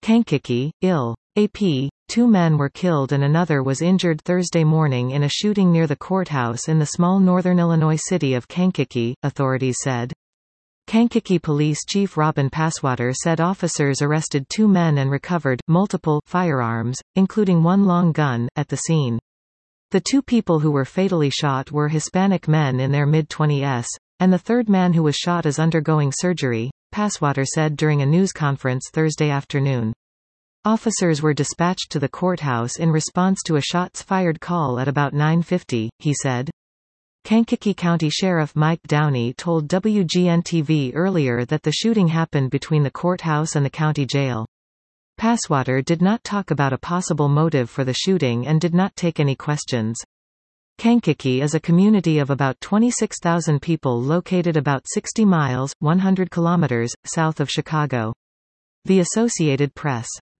Kankakee, Ill. AP. 2 men were killed and another was injured Thursday morning in a shooting near the courthouse in the small northern Illinois city of Kankakee, authorities said. Kankakee Police Chief Robin Passwater said officers arrested 2 men and recovered multiple firearms, including 1 long gun, at the scene. The 2 people who were fatally shot were Hispanic men in their mid-20s, and the third man who was shot is undergoing surgery, Passwater said during a news conference Thursday afternoon. Officers were dispatched to the courthouse in response to a shots-fired call at about 9:50, he said. Kankakee County Sheriff Mike Downey told WGN-TV earlier that the shooting happened between the courthouse and the county jail. Passwater did not talk about a possible motive for the shooting and did not take any questions. Kankakee is a community of about 26,000 people located about 60 miles, 100 kilometers, south of Chicago. The Associated Press.